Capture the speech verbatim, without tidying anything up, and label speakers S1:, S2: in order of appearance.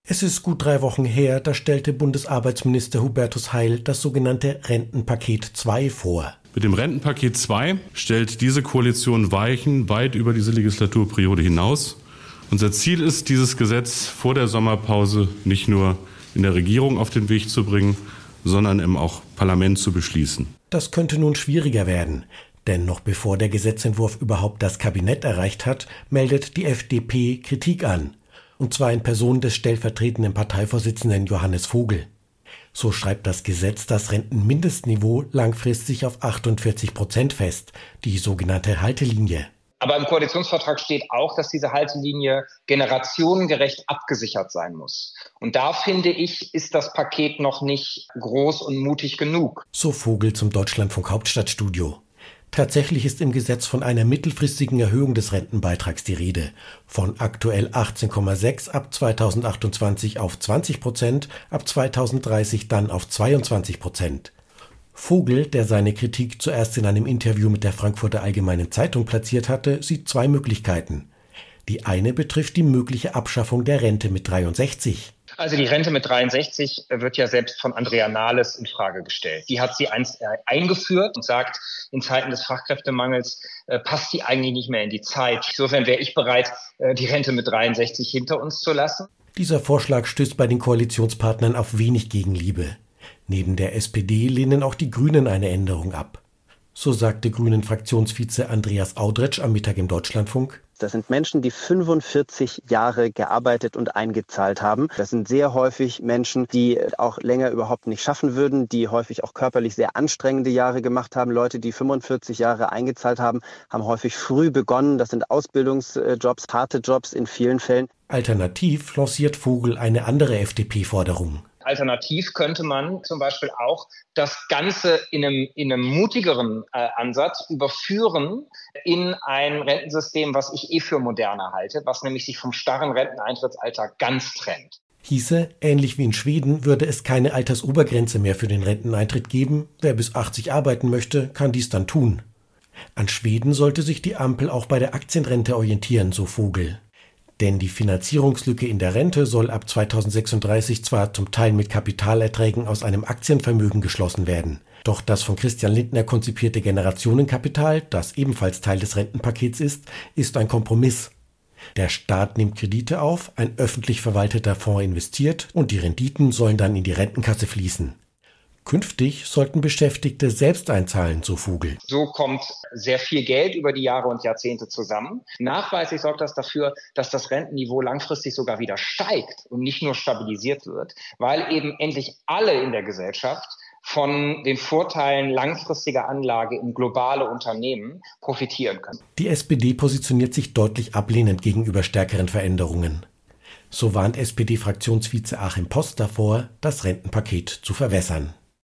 S1: Es ist gut drei Wochen her, da stellte Bundesarbeitsminister Hubertus Heil das sogenannte Rentenpaket zwei vor.
S2: Mit dem Rentenpaket zwei stellt diese Koalition Weichen weit über diese Legislaturperiode hinaus. Unser Ziel ist, dieses Gesetz vor der Sommerpause nicht nur in der Regierung auf den Weg zu bringen, sondern im auch Parlament zu beschließen.
S1: Das könnte nun schwieriger werden. Denn noch bevor der Gesetzentwurf überhaupt das Kabinett erreicht hat, meldet die F D P Kritik an. Und zwar in Person des stellvertretenden Parteivorsitzenden Johannes Vogel. So schreibt das Gesetz das Rentenmindestniveau langfristig auf achtundvierzig Prozent fest, die sogenannte Haltelinie.
S3: Aber im Koalitionsvertrag steht auch, dass diese Haltelinie generationengerecht abgesichert sein muss. Und da, finde ich, ist das Paket noch nicht groß und mutig genug.
S1: So Vogel zum Deutschlandfunk Hauptstadtstudio. Tatsächlich ist im Gesetz von einer mittelfristigen Erhöhung des Rentenbeitrags die Rede. Von aktuell achtzehn Komma sechs ab zweitausendachtundzwanzig auf zwanzig Prozent, ab zweitausenddreißig dann auf zweiundzwanzig Prozent. Vogel, der seine Kritik zuerst in einem Interview mit der Frankfurter Allgemeinen Zeitung platziert hatte, sieht zwei Möglichkeiten. Die eine betrifft die mögliche Abschaffung der Rente mit dreiundsechzig.
S3: Also die Rente mit dreiundsechzig wird ja selbst von Andrea Nahles in Frage gestellt. Die hat sie einst eingeführt und sagt, in Zeiten des Fachkräftemangels äh, passt die eigentlich nicht mehr in die Zeit. Insofern wäre ich bereit, äh, die Rente mit dreiundsechzig hinter uns zu lassen.
S1: Dieser Vorschlag stößt bei den Koalitionspartnern auf wenig Gegenliebe. Neben der S P D lehnen auch die Grünen eine Änderung ab. So sagte Grünen-Fraktionsvize Andreas Audretsch am Mittag im Deutschlandfunk.
S4: Das sind Menschen, die fünfundvierzig Jahre gearbeitet und eingezahlt haben. Das sind sehr häufig Menschen, die auch länger überhaupt nicht schaffen würden, die häufig auch körperlich sehr anstrengende Jahre gemacht haben. Leute, die fünfundvierzig Jahre eingezahlt haben, haben häufig früh begonnen. Das sind Ausbildungsjobs, harte Jobs in vielen Fällen.
S1: Alternativ lanciert Vogel eine andere F D P-Forderung.
S3: Alternativ könnte man zum Beispiel auch das Ganze in einem, in einem mutigeren äh, Ansatz überführen in ein Rentensystem, was ich eh für moderner halte, was nämlich sich vom starren Renteneintrittsalter ganz trennt.
S1: Hieße, ähnlich wie in Schweden, würde es keine Altersobergrenze mehr für den Renteneintritt geben. Wer bis achtzig arbeiten möchte, kann dies dann tun. An Schweden sollte sich die Ampel auch bei der Aktienrente orientieren, so Vogel. Denn die Finanzierungslücke in der Rente soll ab zweitausendsechsunddreißig zwar zum Teil mit Kapitalerträgen aus einem Aktienvermögen geschlossen werden. Doch das von Christian Lindner konzipierte Generationenkapital, das ebenfalls Teil des Rentenpakets ist, ist ein Kompromiss. Der Staat nimmt Kredite auf, ein öffentlich verwalteter Fonds investiert und die Renditen sollen dann in die Rentenkasse fließen. Künftig sollten Beschäftigte selbst einzahlen, so Vogel.
S3: So kommt sehr viel Geld über die Jahre und Jahrzehnte zusammen. Nachweislich sorgt das dafür, dass das Rentenniveau langfristig sogar wieder steigt und nicht nur stabilisiert wird, weil eben endlich alle in der Gesellschaft von den Vorteilen langfristiger Anlage in globale Unternehmen profitieren können.
S1: Die S P D positioniert sich deutlich ablehnend gegenüber stärkeren Veränderungen. So warnt S P D-Fraktionsvize Achim Post davor, das Rentenpaket zu verwässern.